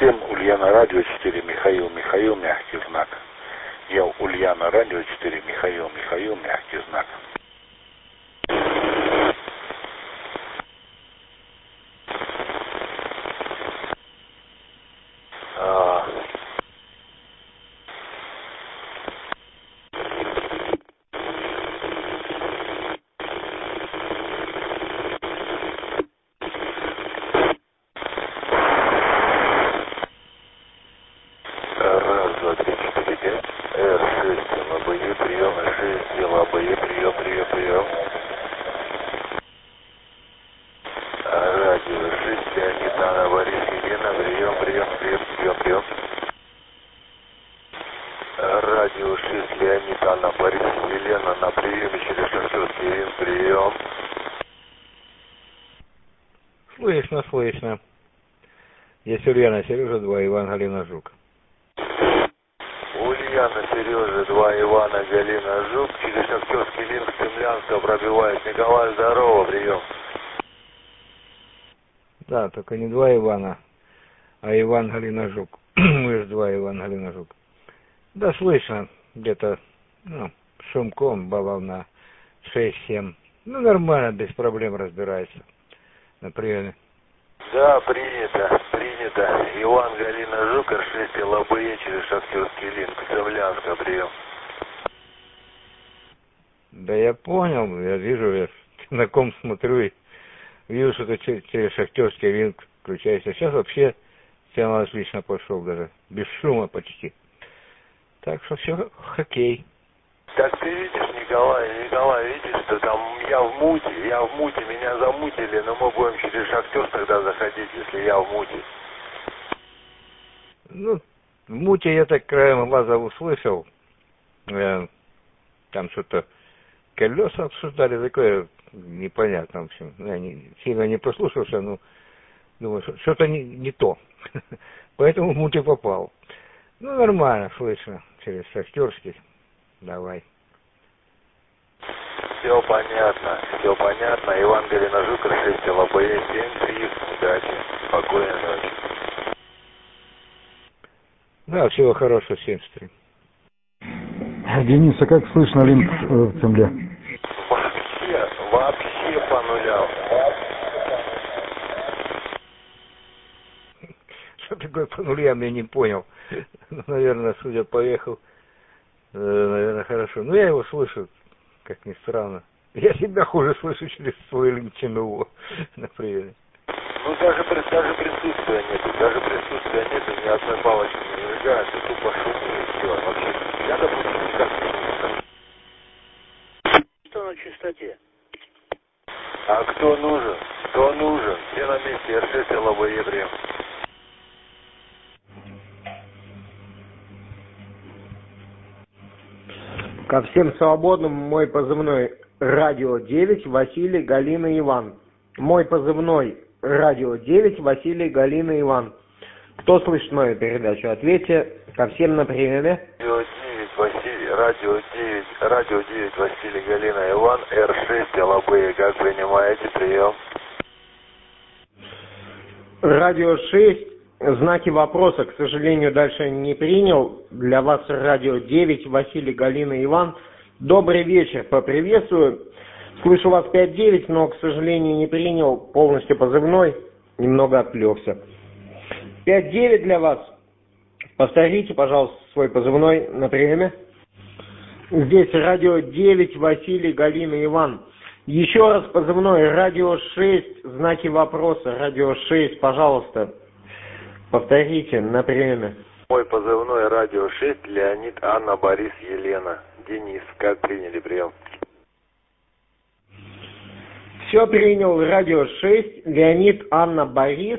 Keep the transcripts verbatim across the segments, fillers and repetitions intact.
семь, Ульяна, радио четыре, Михаил, Михаил, мягкий знак. Я Ульяна, радио четыре, Михаил, Михаил, мягкий знак. А... Раз, два, три, четыре, пять. Р шесть, ЛБЕ, прием, шесть, ЛБЕ, прием, прием, прием. Радио шесть, Леонид, Анна, Борис, Елена, прием, прием, прием, прием, прием. Радио шесть, Леонид, Анна, Борис, Елена, на приеме через Шахтерский Рим, прием. Слышно, слышно. Здесь Ульяна, Сережа, два, Иван, Галина, Жук. Ульяна, Сережа, два, Ивана, Галина, Жук, через Шахтерский Рим, Кремлянского пробивает. Николай, здорово, прием. Да, только не два Ивана, а Иван, Галина, Жук. Мы же два Иван, Галина, Жук. Да, слышно, где-то, ну, шумком, баллов шесть-семь. Ну, нормально, без проблем разбирается на приеме. Да, принято, принято. Иван, Галина, Жук, Р шесть, ЛБЕ, через Шахтерский Линк, Кремлянска, прием. Да я понял, я вижу, я на ком смотрю и вижу, что ты через Шахтерский Линк включаешься. Сейчас вообще сигнал отлично пошел даже, без шума почти. Так что все хоккей. Так ты видишь, Николай, Николай, видишь, что там я в муте, я в муте, меня замутили, но мы будем через Шахтер тогда заходить, если я в муте. Ну, в муте я так краем глаза услышал, э, там что-то колеса обсуждали, такое непонятно, в общем. Я не, сильно не послушался, но думаю, что-то не, не то. Поэтому в муте попал. Ну, нормально, слышно, через Шахтерский. Давай. Все понятно, все понятно. Иван, Галина, Жук, Р шесть, ЛБЕ, семь, три, удачи, спокойной ночи. Да, всего хорошего, семь три. Денис, а как слышно Линк в земле? Вообще, вообще по нулям. Что такое по нулям, я не понял. Наверное, судя по эху, наверное, хорошо. Но я его слышу, как ни странно. Я себя хуже слышу через свой линк, чем его на приеме. Ну, даже, даже присутствия нету, даже присутствия нету, ни одной палочки не двигается, тупо шумы и все. Вообще, я, допустим, никак не слышу. Что на частоте? А кто нужен? Кто нужен? Все на месте, Р шесть, ЛБЕ, прием. Ко всем свободным мой позывной радио девять, Василий, Галина, Иван. Мой позывной радио девять, Василий, Галина, Иван. Кто слышит мою передачу? Ответьте. Ко всем на приеме. Радио девять, Василий, радио девять, радио девять, Василий, Галина, Иван, Р шесть, ЛБЕ. Как принимаете? Прием. Радио шесть. Знаки вопроса, к сожалению, дальше не принял. Для вас радио девять, Василий, Галина, Иван. Добрый вечер, поприветствую. Слышу вас пять девять, но, к сожалению, не принял полностью позывной. Немного отвлекся. пять девять для вас. Повторите, пожалуйста, свой позывной на приеме. Здесь радио девять, Василий, Галина, Иван. Еще раз позывной радио шесть, знаки вопроса, радио шесть, пожалуйста. Повторите на приеме. Мой позывной радио шесть, Леонид, Анна, Борис, Елена. Денис, как приняли прием? Все принял, радио шесть, Леонид, Анна, Борис,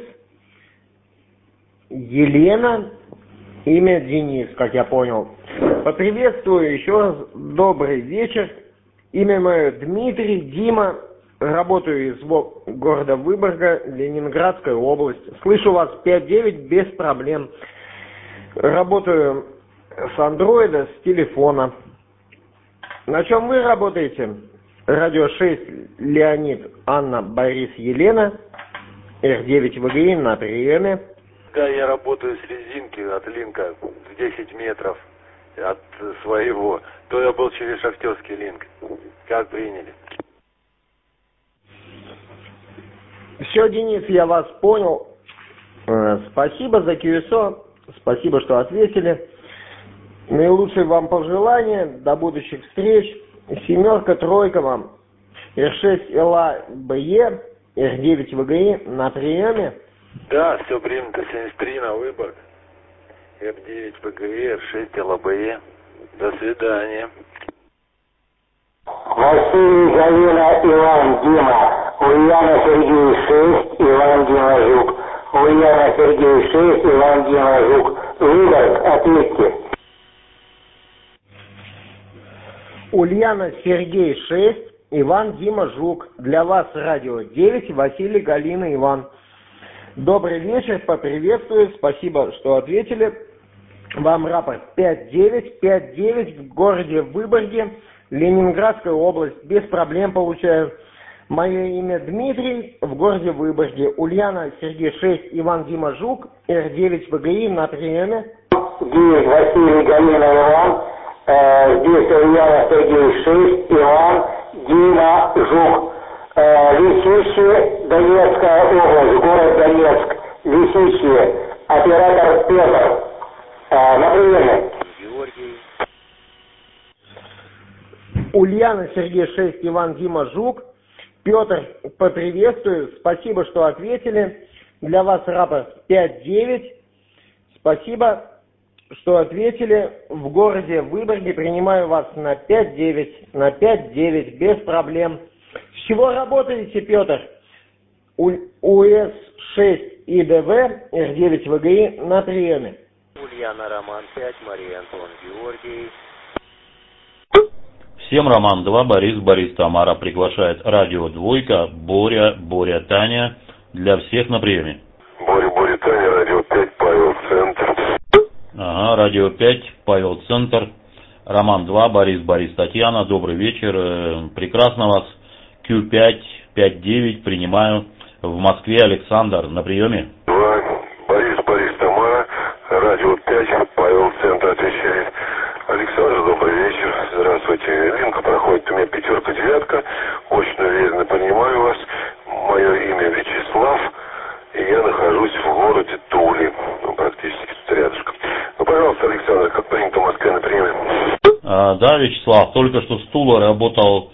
Елена, имя Денис, как я понял. Поприветствую еще раз, добрый вечер. Имя мое Дмитрий, Дима. Работаю из города Выборга, Ленинградская область. Слышу вас пять девять без проблем. Работаю с андроида, с телефона. На чем вы работаете? Радио шесть, Леонид, Анна, Борис, Елена. Р девять ВГИ на приеме. когда я работаю с резинки от линка в десять метров от своего, то я был через шахтерский линк. Как приняли? Все, Денис, я вас понял. Э, Спасибо за кью эс о. Спасибо, что ответили. Наилучшие вам пожелания. До будущих встреч. Семерка, тройка вам. эр шесть эл а бэ е, эр девять вэ гэ и на приеме. Да, все принято. семьдесят три на выбор. эр девять вэ гэ и, эр шесть эл а бэ е. До свидания. Василий, Галина, Иван, Дима, Ульяна, Сергей, шесть, Иван, Дима, Жук. Ульяна, Сергей, шесть, Иван, Дима, Жук. Выбор, ответьте. Ульяна, Сергей, шесть, Иван, Дима, Жук. Для вас радио девять, Василий, Галина, Иван. Добрый вечер, поприветствую, спасибо, что ответили. Вам рапорт пять девять, пять девять в городе Выборге, Ленинградская область, без проблем получаю. Мое имя Дмитрий, в городе Выборге. Ульяна, Сергей, шесть, Иван, Дима, Жук, эр девять вэ гэ и на приеме. девять, Василий, Галина, Иван. Э, здесь Ульяна, Сергей, шесть, Иван, Дима, Жук. Э, Лисичи, Донецкая область, город Донецк. Лисичи, оператор Петр. Э, на приеме. Георгий. Ульяна, Сергей, шесть, Иван, Дима, Жук. Петр, поприветствую, спасибо, что ответили. Для вас рапорт пять девять. Спасибо, что ответили. В городе Выборге принимаю вас на пять девять. На пять девять, без проблем. С чего работаете, Петр? у эс шесть и дэ вэ, эр девять вэ гэ и на приеме. Ульяна, Роман, пять, Мария, Антон, Георгий. Всем Роман два, Борис, Борис, Тамара приглашает радио Двойка, Боря, Боря, Таня, для всех на приеме. Боря, Боря, Таня, радио пять, Павел, Центр. Ага, радио пять, Павел, Центр, Роман два, Борис, Борис, Татьяна, добрый вечер, прекрасно вас, кью пять, пять девять, принимаю, в Москве Александр, на приеме. два, Борис, Борис, Тамара, радио пять, Павел, Центр отвечает. Александр, добрый вечер. Здравствуйте. Линка проходит у меня пятерка, девятка. Очень уверенно понимаю вас. Мое имя Вячеслав. И я нахожусь в городе Туле. Ну, практически тут рядышком. Ну, пожалуйста, Александр, как принято в Москве на приеме? А, да, Вячеслав, только что с Тула работал,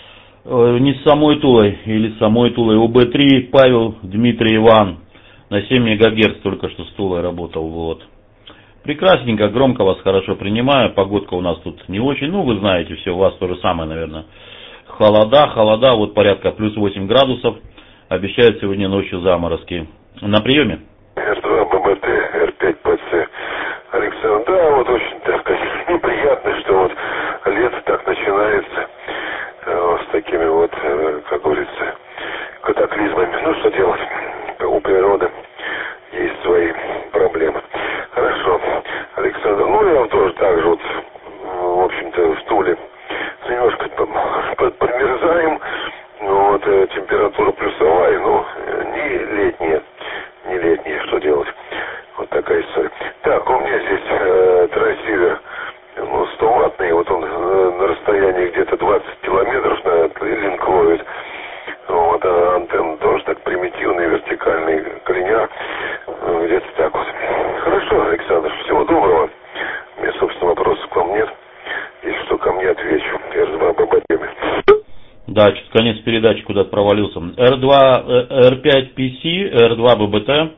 э, не с самой Тулой, или с самой Тулой, у бэ три, Павел, Дмитрий, Иван. На семь мегагерц только что с Тулой работал, вот. Прекрасненько, громко вас хорошо принимаю. Погодка у нас тут не очень. Ну, вы знаете, все, у вас то же самое, наверное. Холода, холода, вот порядка плюс восемь градусов. Обещают сегодня ночью заморозки. На приеме? эр два, бэ бэ тэ, эр пять, пэ цэ. Александр, да, вот очень так неприятно, что вот лето так начинается. Э, с такими вот, э, как говорится, катаклизмами. Ну, что делать? У природы есть свои проблемы. Хорошо, Александр, ну я тоже так же вот, в общем-то, в Туле немножко подмерзаем, вот, температура плюсовая, но не летняя, не летняя, что делать, вот такая история. Так, у меня здесь э, трансивер, ну, сто ваттный, вот он э, на расстоянии где-то двадцать километров на линк ловит. Вот, а антенна тоже так примитивный, вертикальный клиняр, где-то так вот. Хорошо, Александр, всего доброго. У меня, собственно, вопросов к вам нет. Если что, ко мне отвечу. эр два бэ бэ тэ. Да, чуть конец передачи куда-то провалился. эр два, эр пять пи си, эр два бэ бэ тэ.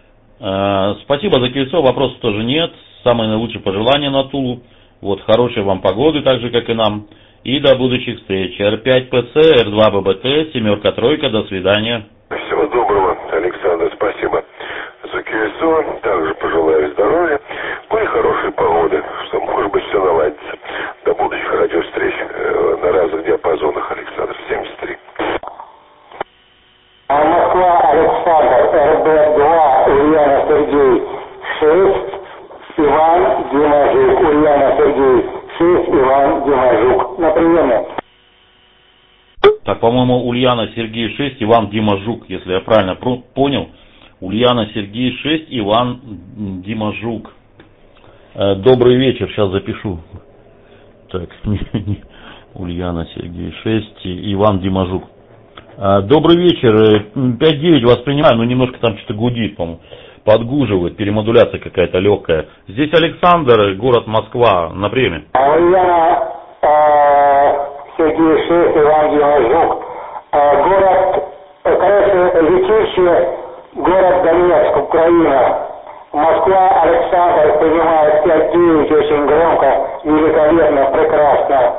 Э, спасибо за кольцо, вопросов тоже нет. Самые наилучшие пожелания на Тулу. Вот, хорошей вам погоды, так же, как и нам. И до будущих встреч. эр пять пэ цэ, эр два бэ бэ тэ, семерка, тройка, до свидания. Всего доброго, Александр, спасибо за КСО. Также пожелаю здоровья, ну и хорошей погоды, что, может быть, все наладится. До будущих радиовстреч э, на разных диапазонах, Александр, семьдесят три. А Москва, Александр, эр бэ два, Ульяна, Сергей, шесть, Иван, Дима, Жук. Ульяна, Сергей, шесть, Иван, Дима, Жук. На приеме. Так, по-моему, Ульяна, Сергей, шесть, Иван, Дима, Жук, если я правильно понял. Ульяна Сергей шесть, Иван Дима Жук. Добрый вечер, сейчас запишу. Так, Ульяна Сергей шесть, Иван Дима Жук. Добрый вечер, пять девять вас принимаю, но немножко там что-то гудит, по-моему, подгуживает, перемодуляция какая-то легкая. Здесь Александр, город Москва, на приеме. Ульяна Сергей шесть, Иван Дима Жук. Город, конечно, летище, город Донецк, Украина. Москва, Александр, принимает пять девять, очень громко, великолепно, прекрасно.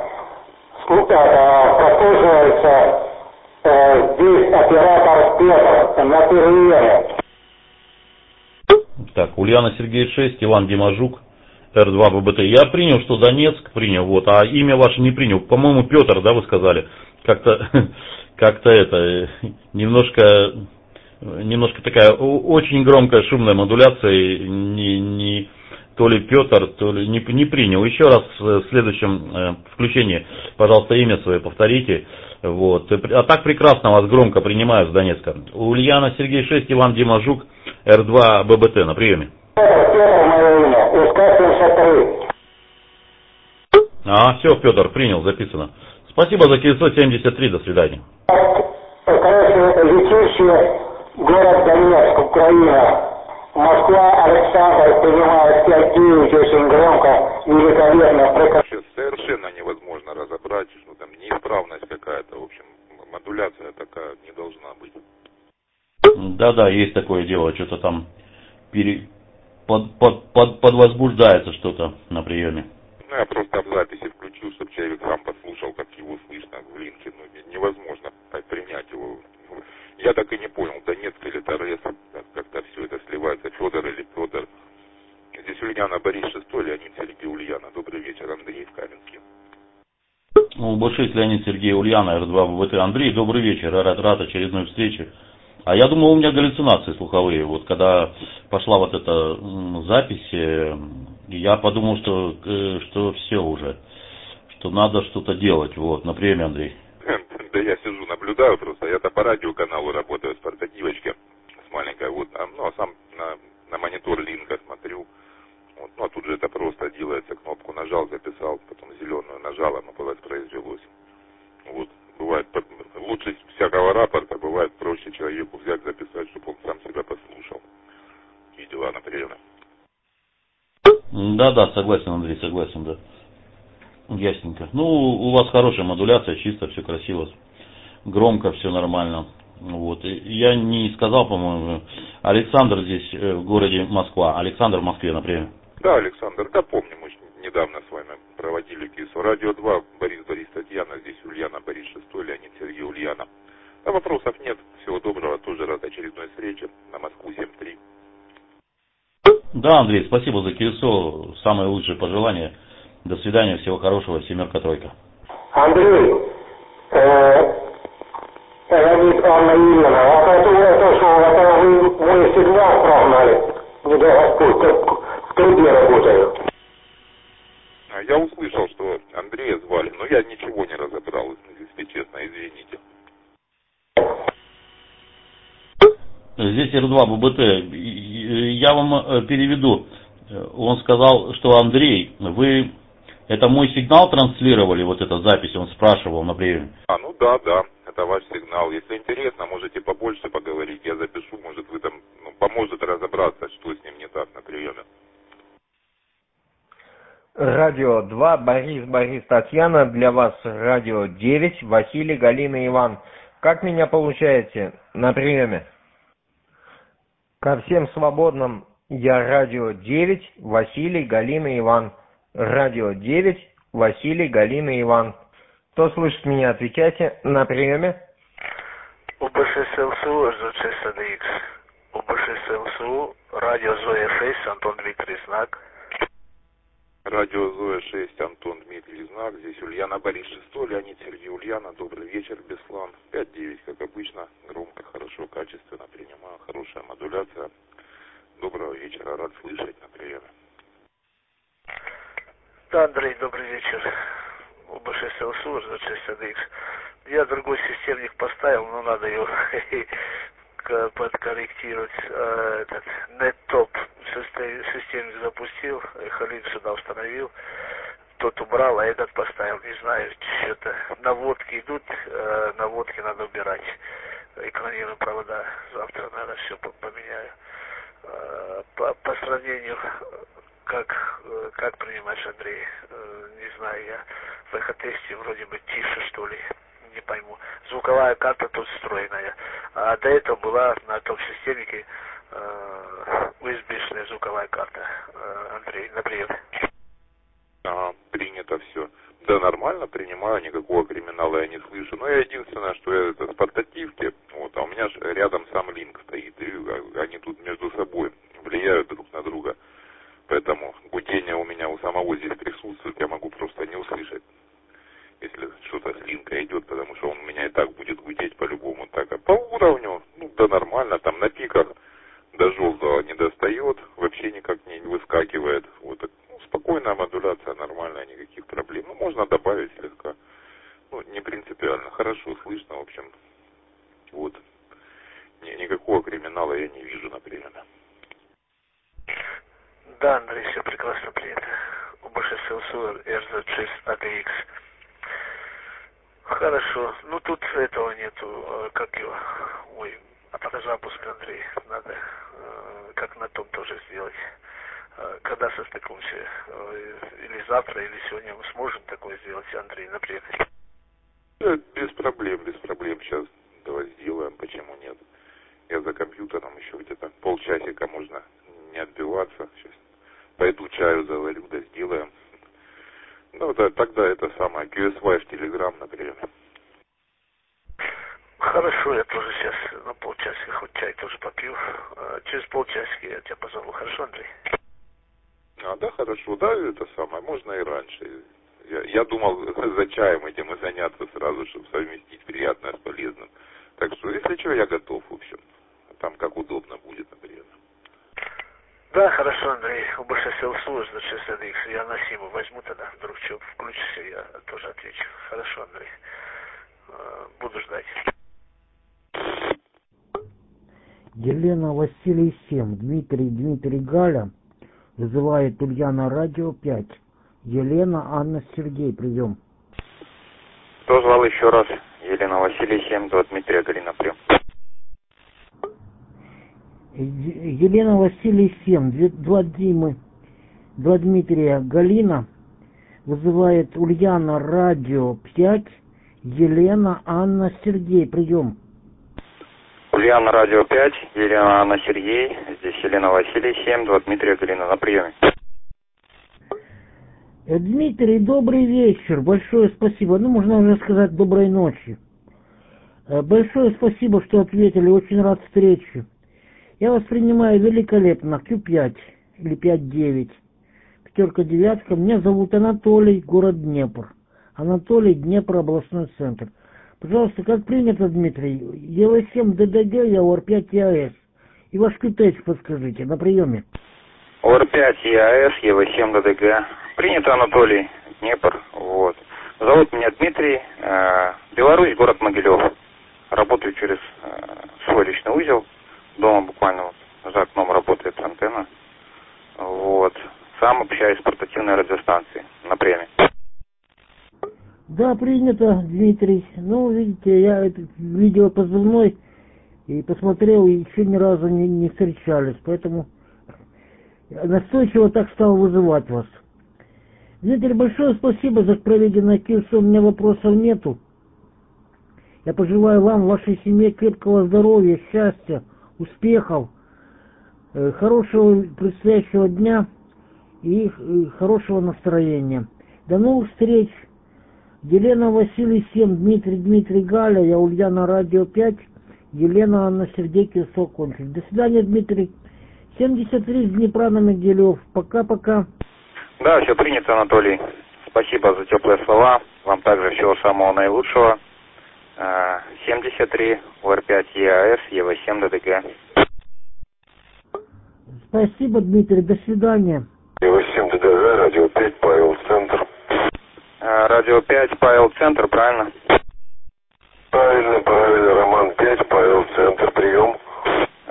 Прослушивается здесь оператор Петр на приеме. Так, Ульяна Сергей шесть, Иван Дима Жук, Р два ББТ. Я принял, что Донецк принял, вот, а имя ваше не принял. По-моему, Петр, да, вы сказали? Как-то, как-то это, немножко, немножко такая очень громкая шумная модуляция, не, не, то ли Петр, то ли не, не принял. Еще раз в следующем э, включении, пожалуйста, имя свое повторите. Вот. А так прекрасно вас громко принимаю с Донецка. Ульяна Сергей шесть, Иван Дима Жук, Р два ББТ на приеме. А, все, Петр, принял, записано. Спасибо за девятьсот семьдесят три, до свидания. Конечно, летище, город Донецк, Украина. Москва, Александр, принимает пять девять, очень громко, великолепно, прекрасно. Совершенно невозможно разобрать, что там неисправность какая-то, в общем, модуляция такая не должна быть. Да-да, есть такое дело, что-то там пере... под, под, под, подвозбуждается что-то на приеме. Ну, я просто в записи включил, чтобы человек сам послушал, как его слышно в линке. Ну, невозможно принять его. Я так и не понял, Донецк или Торрес, как-то все это сливается, Федор или Петр. Здесь Ульяна Борис шестой, Леонид Сергей Ульяна. Добрый вечер, Андрей в Каменске. У Б шесть Леонид Сергей Ульяна, Р два ББТ. Андрей, добрый вечер, рад, рад очередной встрече. А я думал, у меня галлюцинации слуховые. Вот когда пошла вот эта запись, я подумал, что, что все уже, что надо что-то делать. Вот, на приеме, Андрей. Да я сижу, наблюдаю просто. Я-то по радиоканалу работаю, с портативочки, с маленькой. Вот, ну а сам на, на монитор линка смотрю. Вот, ну а тут же это просто делается. Кнопку нажал, записал, потом зеленую нажал, оно воспроизвелось. Вот, бывает, лучше всякого рапорта, бывает проще человеку взять, записать, чтобы он сам себя послушал. И дела на приеме. Да-да, согласен, Андрей, согласен, да. Ясненько. Ну, у вас хорошая модуляция, чисто, все красиво, громко, все нормально. Вот. Я не сказал, по-моему, Александр здесь в городе Москва. Александр в Москве на приеме. Да, Александр, да, помню, мы недавно с вами проводили КИСу. Радио два, Борис, Борис, Татьяна, здесь Ульяна, Борис шестой, Леонид Сергей Ульяна. А вопросов нет, всего доброго, тоже рад очередной встрече на Москву семь три. Да, Андрей, спасибо за КИСу, самые лучшие пожелания. До свидания, всего хорошего, семерка-тройка. Андрей, э, Леонид, Анна Юрьевна, а это, это что, это вы мой сигнал прогнали? Не дай Господь, в трубе работаю. Я услышал, что Андрея звали, но я ничего не разобрал, если честно, извините. Здесь Р два ББТ. Я вам переведу. Он сказал, что Андрей, вы это мой сигнал транслировали, вот эта запись, он спрашивал на приеме. А, ну да, да, это ваш сигнал. Если интересно, можете побольше поговорить, я запишу, может вы там, ну, поможет разобраться, что с ним не так на приеме. Радио два, Борис, Борис, Татьяна, для вас радио девять, Василий, Галина, Иван. Как меня получаете на приеме? Ко всем свободным я радио девять, Василий, Галина, Иван. Радио девять, Василий, Галина, Иван. Кто слышит меня, отвечайте на приеме. У Б шесть Л С У, Ж шесть Д Х. У Б шесть Л С У, радио Зоя шесть, Антон Дмитрий Знак. Радио Зоя шесть, Антон Дмитрий Знак. Здесь Ульяна Борис шестой, Леонид Сергей Ульяна. Добрый вечер, Беслан. пять девять, как обычно. Громко, хорошо, качественно принимаю. Хорошая модуляция. Доброго вечера, рад слышать на приеме. Да, Андрей, добрый вечер. У Б шесть Л С У, Ж шесть Д Х. Я другой системник поставил, но надо ее подкорректировать. Э, этот NetTop системник запустил, Халид сюда установил. Тот убрал, а этот поставил. Не знаю, что-то наводки идут, э, наводки надо убирать. Экранирую провода. Завтра, наверное, все поменяю. Э, по, по сравнению, как, как принимаешь, Андрей, э, не знаю, я в эхотесте вроде бы тише, что ли. Не пойму. Звуковая карта тут встроенная. А до этого была на топ-системнике э, ю эс би-шная звуковая карта. Э, Андрей, на прием. А, принято все. Да, нормально принимаю, никакого криминала я не слышу. Но я единственное, что я это с портативки, вот, а у меня же рядом сам линк стоит, и они тут между собой влияют друг на друга. Поэтому гудение у меня у самого здесь присутствует, я могу просто не услышать, если что-то с линка идет, потому что он у меня и так будет гудеть по-любому. Так, а по уровню, ну да нормально, там на пиках до желтого не достает, вообще никак не выскакивает. Вот, ну, спокойная модуляция, нормальная, никаких проблем. Ну, можно добавить слегка. Ну, не принципиально. Хорошо слышно, в общем. Вот. Ни, никакого криминала я не вижу, например. Да, Андрей, все прекрасно принято. У большинства эр зет шесть эй ди икс. Хорошо. Ну, тут этого нету, как его, ой, автозапуск, Андрей, надо, как на том тоже сделать. Когда состыкуемся, или завтра, или сегодня мы сможем такое сделать, Андрей, например? Без проблем, без проблем. Сейчас давай сделаем, почему нет. Я за компьютером еще где-то полчасика, можно не отбиваться. Сейчас пойду чаю заварю, да сделаем. Ну да, тогда это самое, кью эс уай в Telegram, например. Хорошо, я тоже сейчас на полчасика хоть чай тоже попью. Через полчасика я тебя позову. Хорошо, Андрей? А, да, хорошо, да, это самое, можно и раньше. Я, я думал за чаем этим и заняться сразу, чтобы совместить приятное с полезным. Так что, если что, я готов, в общем. Там как удобно будет, например. Да, хорошо, Андрей. У большинства служб за шесть эй ди икс. Я на симу возьму тогда. Вдруг что включишься, я тоже отвечу. Хорошо, Андрей. Буду ждать. Елена Василий семь, Дмитрий Дмитрий Галя, вызывает Ульяна Радио пять. Елена Анна Сергей, прием. Кто звал еще раз? Елена Василий семь, два Дмитрия Галина, прием. Елена Василий семь, два Димы, два Дмитрия Галина, вызывает Ульяна Радио пять. Елена Анна Сергей, прием. Ульяна Радио пять, Елена Анна Сергей, здесь Елена Василий семь, два Дмитрия Галина, на приеме. Дмитрий, добрый вечер, большое спасибо. Ну, можно уже сказать доброй ночи. Большое спасибо, что ответили, очень рад встрече. Я вас принимаю великолепно, кью пять или пять девять, пятерка девятка. Меня зовут Анатолий, город Днепр. Анатолий, Днепр, областной центр. Пожалуйста, как принято, Дмитрий, е вэ семь дэ дэ гэ, я о эр пять и а эс. И ваш кью пять подскажите, на приеме. о эр пять и а эс, е вэ семь дэ дэ гэ. Принято, Анатолий, Днепр, вот. Зовут меня Дмитрий, э, Беларусь, город Могилев. Работаю через э, свой личный узел. Дома буквально вот, за окном работает антенна. Вот. Сам общаюсь с портативной радиостанцией на приеме. Да, принято, Дмитрий. Ну, видите, я это видео позывной и посмотрел, и еще ни разу не, не встречались, поэтому настойчиво так стал вызывать вас. Дмитрий, большое спасибо за проведенное курс, у меня вопросов нету. Я пожелаю вам, вашей семье крепкого здоровья, счастья, успехов, хорошего предстоящего дня и хорошего настроения. До новых встреч. Елена Василий семь, Дмитрий Дмитрий Галя, я Ульяна Радио пять, Елена Анна Сергей, Кирсо кончик. До свидания, Дмитрий. семьдесят три с Днепра на Могилев. Пока-пока. Да, все принято, Анатолий. Спасибо за теплые слова. Вам также всего самого наилучшего. семьдесят три, о эр пять и а эс, е вэ семь дэ дэ гэ. Спасибо, Дмитрий. До свидания. е вэ семь дэ дэ гэ, Радио пять, Павел, Центр. Радио пять, Павел, Центр, правильно? Правильно, правильно, Роман пять, Павел, Центр, прием.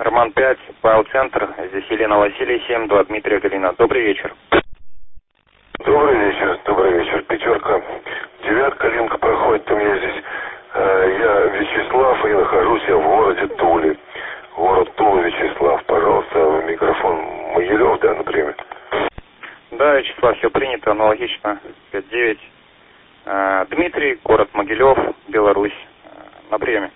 Роман пять, Павел Центр, здесь Елена Василий семь, два Дмитрия Галина. Добрый вечер. Добрый вечер, добрый вечер. Пятерка, девятка, линка проходит у меня здесь. Я Вячеслав и нахожусь я в городе Туле. Город Тула, Вячеслав, пожалуйста, микрофон Могилев, да, например. Да, Вячеслав, все принято, аналогично, пять девять. Дмитрий, город Могилев, Беларусь, на приеме.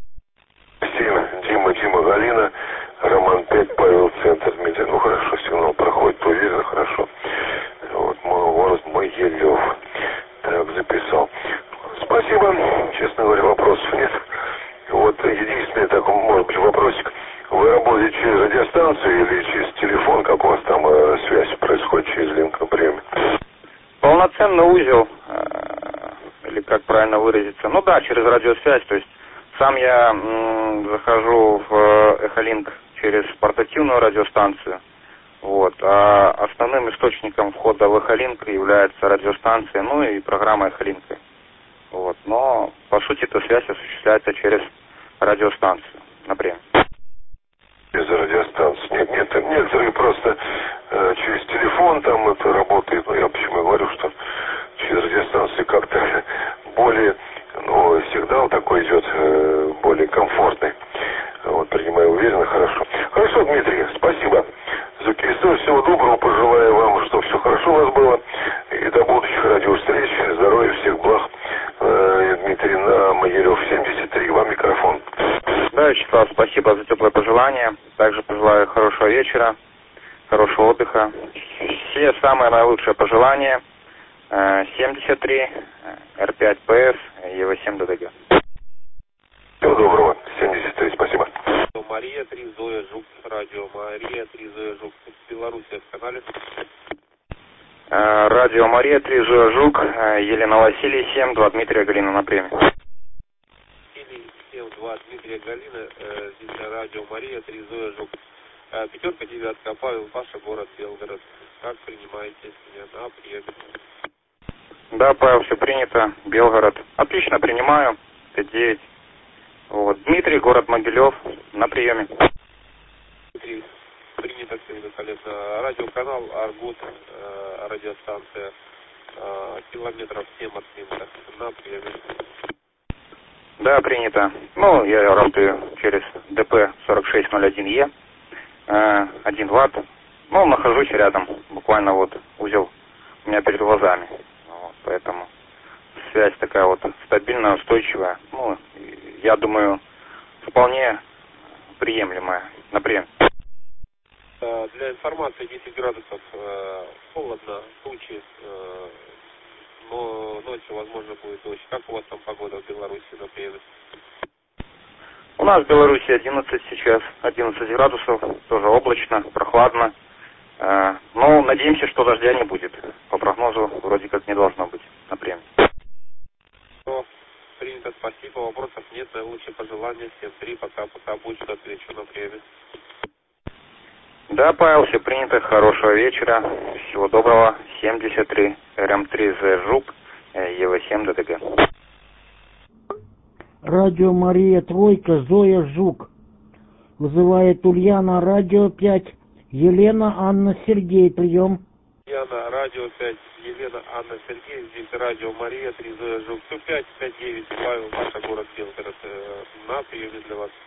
Дима, Дима, Дима, Галина, Роман пять, Павел Центр, Дмитрий. Ну хорошо, сигнал проходит, уверенно, хорошо. Вот, мой город Могилев. Так, записал. Спасибо. Честно говоря, вопросов нет. Вот единственный такой, может быть, вопросик. Вы работаете через радиостанцию или через телефон? Как у вас там э, связь происходит через линк, например? Полноценный узел, э, или как правильно выразиться. Ну да, через радиосвязь. То есть сам я м, захожу в Эхолинк через портативную радиостанцию. Вот. А основным источником входа в Эхолинк является радиостанция, ну и программа Эхолинка. Вот. Но по сути эта связь осуществляется через радиостанцию, например. Через радиостанцию. Нет, нет, некоторые просто э, через телефон там это работает. Но я почему говорю, что через радиостанцию как-то более, ну, сигнал такой идет, э, более комфортный. Вот, принимаю уверенно, хорошо. Хорошо, Дмитрий, спасибо за кису. Всего доброго, пожелаю вам, чтобы все хорошо у вас было. И до будущих радиовстреч. Здоровья, всех благ. Э, Дмитрий, на Могилев семьдесят три, вам микрофон. Да, Вячеслав, спасибо за теплое пожелание. Также пожелаю хорошего вечера, хорошего отдыха. Все самые наилучшие пожелания. семьдесят три, эр пять пэ эс, е вэ семь дэ дэ гэ. Всего доброго. семьдесят три, спасибо. Мария три, Зоя Жук, радио Мария три, Зоя Жук, Белоруссия в канале. Радио Мария три, Зоя Жук, Елена Василий семь, два Дмитрия Галина на приеме. семь, два Дмитрия Галина, э, здесь радио Мария три, Зоя Жук. Э, пятерка, девятка, Павел Паша, город Белгород. Как принимаете меня на прием? Да, Павел, все принято. Белгород. Отлично, принимаю. пять девять. Вот. Дмитрий, город Могилев, на приеме. Дмитрий, принято, все великолепно. Радиоканал Аргут, э, радиостанция, э, километров семь от Минска, на приеме. Да, принято. Ну, я работаю через дэ пэ сорок шесть ноль один е, э, один ватт. Ну, нахожусь рядом, буквально вот узел у меня перед глазами. Вот, поэтому связь такая вот стабильная, устойчивая. Ну, я думаю, вполне приемлемая. Например. Для информации десять градусов, э, холодно, тучи, э, но ночью, возможно, будет дождь. Как у вас там погода в Беларуси, например? У нас в Беларуси одиннадцать сейчас, одиннадцать градусов, тоже облачно, прохладно. Э, но надеемся, что дождя не будет. По прогнозу вроде как не должно быть, например. Все, принято, спасибо, вопросов нет, наилучшие пожелания, семь три, пока, пока будет, что отвечу на время. Да, Павел, все принято, хорошего вечера, всего доброго, семьдесят три, эр эм три зэ Жук, е вэ семь дэ дэ гэ. Радио Мария Тройка, Зоя Жук. Вызывает Ульяна, радио пять, Елена, Анна, Сергей, прием. Ульяна, радио пять, Елена, Анна, Сергей, здесь радио Мария три, Зоя Жук, сто пять, пять девять, Павел, Паша, город Белгород, на приеме для вас.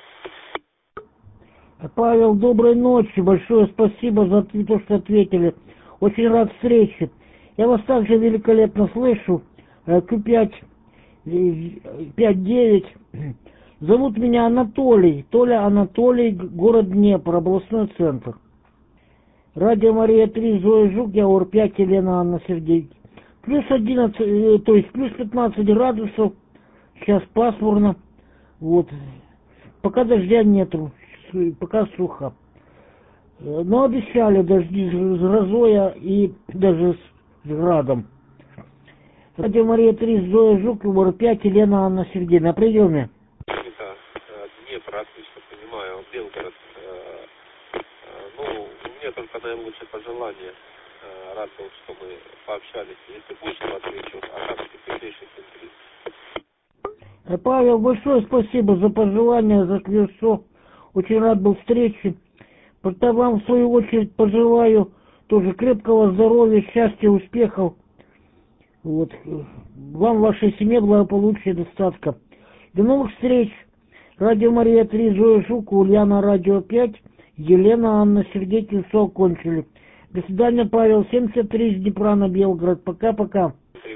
Павел, доброй ночи, большое спасибо за то, что ответили. Очень рад встрече. Я вас также великолепно слышу. ку пять, пять девять. Зовут меня Анатолий. Толя Анатолий, город Днепр, областной центр. Радио Мария три, Зоя Жук, я ор пять, Елена, Анна, Сергей. Плюс одиннадцать, то есть плюс пятнадцать градусов. Сейчас пасмурно. Вот. Пока дождя нету. Пока сухо. Но обещали дожди с грозой и даже с градом. Радио Мария три, Зоя Жук, ор пять, Елена, Анна, Сергей. На приеме. Это Днепр, отлично понимаю, Белгород. Ну, у меня только наилучшие пожелания. Рад был, что мы пообщались. Если будет, то отвечу. А как теперь семь три. Павел, большое спасибо за пожелания, за все. Очень рад был встрече. Потом вам, в свою очередь, пожелаю тоже крепкого здоровья, счастья, успехов. Вот. Вам, вашей семье, благополучия, достатка. До новых встреч. Радио Мария три, Зоя Жук, Ульяна, Радио пять, Елена, Анна, Сергей, Тельцов кончили. До свидания, Павел, семьдесят три, из Днепра на Белгород. Пока-пока.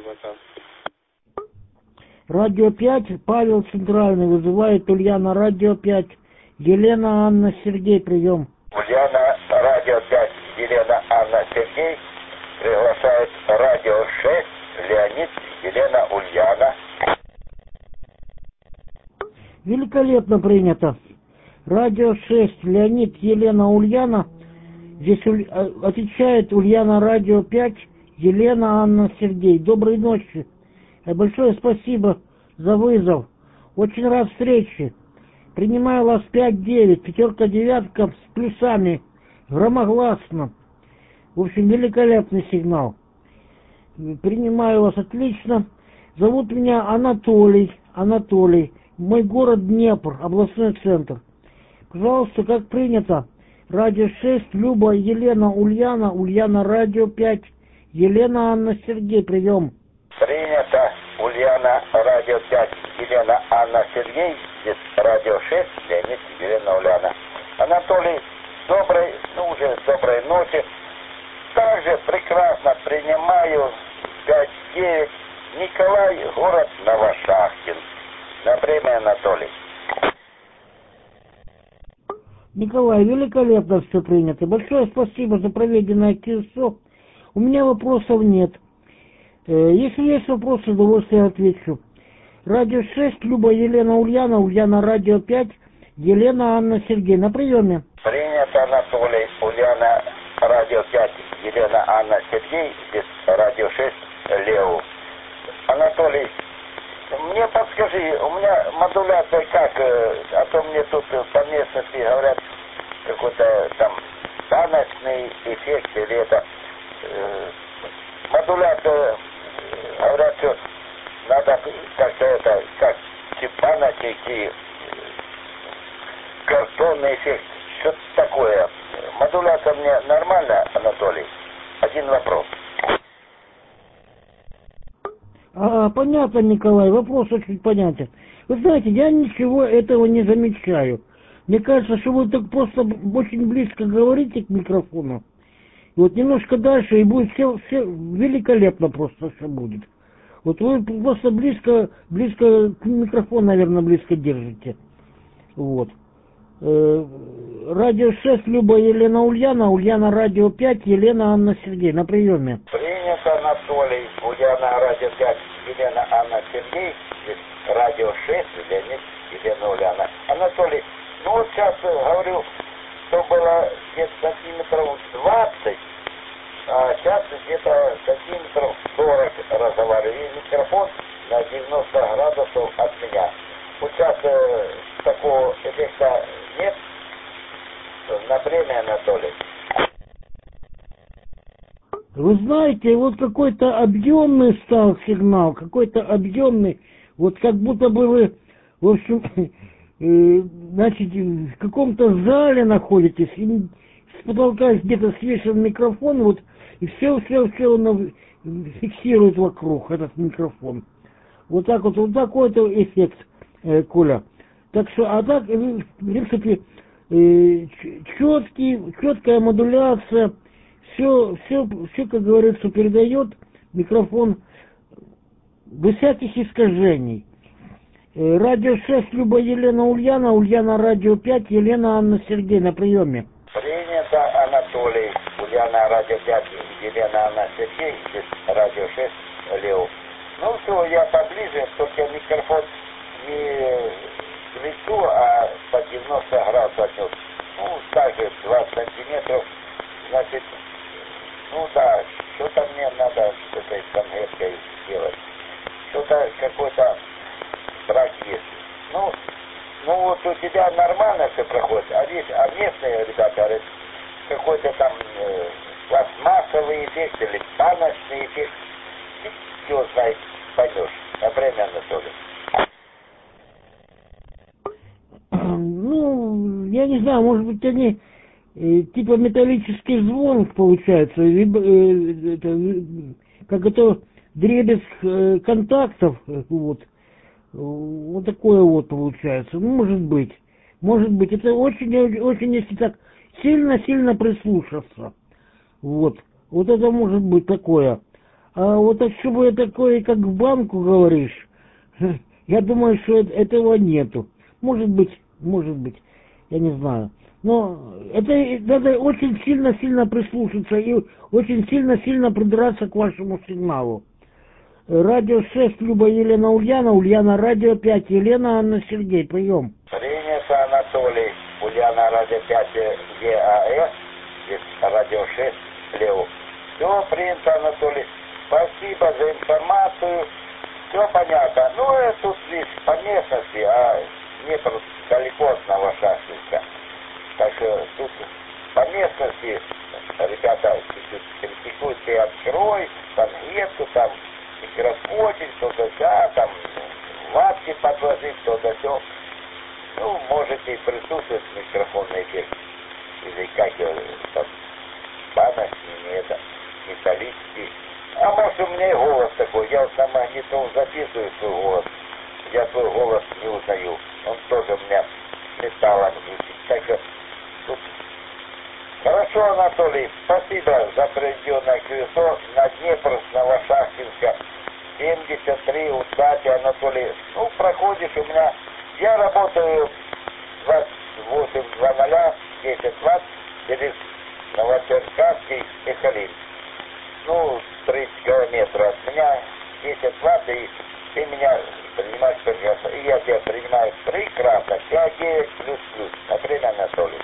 Радио пять, Павел Центральный, вызывает Ульяна, Радио пять, Елена, Анна, Сергей, прием. Ульяна, Радио пять, Елена, Анна, Сергей, приглашает Радио шесть, Леонид, Елена, Ульяна. Великолепно принято. Радио шесть, Леонид, Елена, Ульяна. Здесь уль... отвечает Ульяна, Радио пять, Елена, Анна, Сергей. Доброй ночи. Большое спасибо за вызов. Очень рад встрече. Принимаю вас пять девять, пятерка, девятка с плюсами. Громогласно. В общем, великолепный сигнал. Принимаю вас отлично. Зовут меня Анатолий. Анатолий. Мой город Днепр, областной центр. Пожалуйста, как принято. Радио шесть, Люба, Елена, Ульяна, Ульяна, Радио пять, Елена, Анна, Сергей, прием. Принято. Ульяна, Радио пять, Елена, Анна, Сергей. Здесь Радио шесть, Леонид, Елена, Ульяна. Анатолий, доброй, ну уже доброй ночи. Также прекрасно принимаю пять девять. Николай, город Новошахтин. На время, Анатолий. Николай, великолепно все принято. Большое спасибо за проведенное КИСО. У меня вопросов нет. Если есть вопросы, с удовольствием отвечу. Радио шесть, Люба, Елена, Ульяна, Ульяна, Радио пять, Елена, Анна, Сергей. На приеме. Принято, Анатолий. Ульяна, Радио пять, Елена, Анна, Сергей. Здесь Радио шесть, Лео. Анатолий, мне подскажи, у меня модуляция как? А то мне тут по местности говорят, какой-то там таночный эффект или это э, модуляция, говорят, что надо как-то это, как чипаночки, картонный эффект, что-то такое. Модуляция мне нормально, Анатолий? Один вопрос. А, понятно, Николай, вопрос очень понятен. Вы знаете, я ничего этого не замечаю. Мне кажется, что вы так просто очень близко говорите к микрофону. И вот немножко дальше, и будет все, все великолепно просто все будет. Вот вы просто близко, близко к микрофону, наверное, близко держите. Вот. Радио шесть, Люба, Елена, Ульяна, Ульяна, Радио пять, Елена, Анна, Сергей. На приеме. Принято, Анатолий. Ульяна, Радио пять, Елена, Анна, Сергей. Здесь Радио шесть, Леонид, Елена, Ульяна. Анатолий, ну вот сейчас говорю, что было где-то сантиметров двадцать, а сейчас где-то сантиметров сорок разговариваю. И микрофон на девяносто градусов от меня. Вот сейчас э, такого эффекта нет на время, Анатолий. Вы знаете, вот какой-то объемный стал сигнал, какой-то объемный, вот как будто бы вы, в общем, э, значит, в каком-то зале находитесь, и с потолка где-то свешен микрофон, вот, и все, все, все он фиксирует вокруг, этот микрофон. Вот так вот, вот такой-то эффект, э, Коля. Так что, а так, в принципе, э, четкий, четкая модуляция, все, все, все, как говорится, передает микрофон без всяких искажений. Э, Радио шесть, Люба, Елена, Ульяна, Ульяна, Радио пять, Елена, Анна, Сергей, на приеме. Принято, Анатолий. Ульяна, Радио пять, Елена, Анна, Сергей, здесь Радио шесть, Лео. Ну все, я поближе, только микрофон не к лицу, а по девяносто градусов отнес. Ну, также двадцать сантиметров, значит, ну да, что-то мне надо с этой конфеткой сделать. Что-то, какой-то брак есть. Ну, ну вот у тебя нормально все проходит, а здесь, а местные ребята говорят, какой-то там э, пластмассовый эффект или баночный эффект. Все, знаете, поймешь. На время, Анатолий. ну, я не знаю, может быть, они э, типа металлический звон получается, либо, э, это, как это дребезг э, контактов, вот, вот такое вот получается, ну, может быть, может быть, это очень, очень, если так сильно-сильно прислушаться, вот, вот это может быть такое. А вот так, чтобы такое, как в банку говоришь, я думаю, что этого нету. Может быть, может быть, я не знаю. Но это надо очень сильно-сильно прислушаться и очень сильно-сильно придраться к вашему сигналу. Радио шесть, Люба Елена Ульяна, Ульяна Радио пять, Елена Анна Сергей, прием. Принято, Анатолий, Ульяна Радио пять, ЕАС, Радио шесть, Лео. Все принято, Анатолий. Спасибо за информацию. Все понятно. Ну, это тут здесь по местности, а не далеко от Новошахтинска. Так что тут по местности, ребята, критикуйте, открой, там нету, там микрофончик, что-то да, там ватки подложить, что-то все. Ну, можете и присутствовать в микрофонный эффект. Или как там, банок, не это, металлический. А может у меня и голос такой, я вот на магнитол записываю свой голос, я свой голос не узнаю, он тоже у меня металлом звучит, так что тут... Хорошо, Анатолий, спасибо за проведенное колесо на Днепр с Новошахтинска, семьдесят три, удачи, Анатолий, ну, проходишь у меня, я работаю двадцать восемь ноль десять двадцать через Новочеркасский и Халин. Ну, тридцать километров от меня, десять ватт, и ты меня принимаешь прекрасно. И я тебя принимаю прекрасно. пять девять плюс плюс. На время, Анатолий.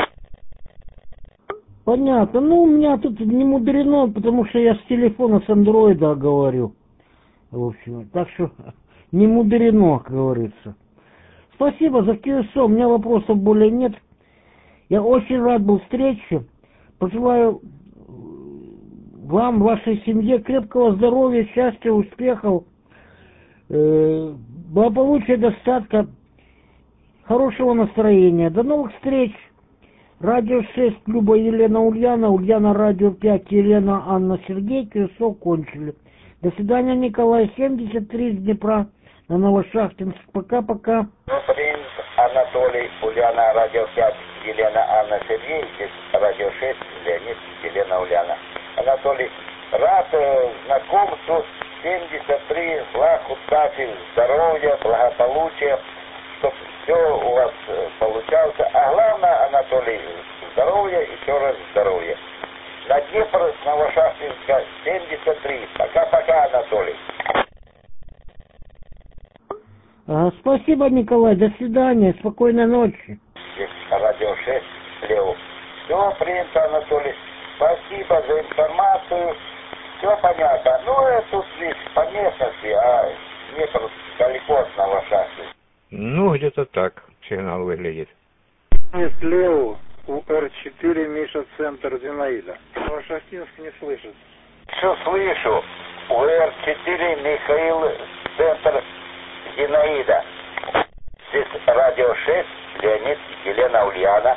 Понятно. Ну, у меня тут не мудрено, потому что я с телефона с андроида говорю. В общем, так что не мудрено, как говорится. Спасибо за КСО. У меня вопросов более нет. Я очень рад был встрече. Пожелаю вам, вашей семье крепкого здоровья, счастья, успехов, э, благополучия, достатка, хорошего настроения. До новых встреч. Радио шесть, Люба Елена Ульяна, Ульяна Радио пять, Елена Анна Сергей, КСО кончили. До свидания, Николай, семьдесят три из Днепра, на Новошахтинск. Пока-пока. Анатолий, Ульяна Радио пять, Елена Анна Сергей, здесь Радио шесть, Леонид, Елена Ульяна. Анатолий, рад э, знакомству, семьдесят три, благ, удачи, здоровья, благополучия, чтобы все у вас э, получалось. А главное, Анатолий, здоровья, еще раз здоровья. На Днепр с Новошахтинска семьдесят три. Пока-пока, Анатолий. А, спасибо, Николай, до свидания, спокойной ночи. Здесь Радио шесть, Лео. Все принято, Анатолий. Спасибо за информацию. Все понятно. Ну, это тут здесь по местности, а не далеко от Новошахтинска. Ну, где-то так сигнал выглядит. Есть Лео, у Р четыре, Миша, центр Зинаида. Новошахтинск не слышит. Все слышу. У Р четыре, Михаил, центр Зинаида. Здесь Радио шесть, Леонид, Елена Ульяна.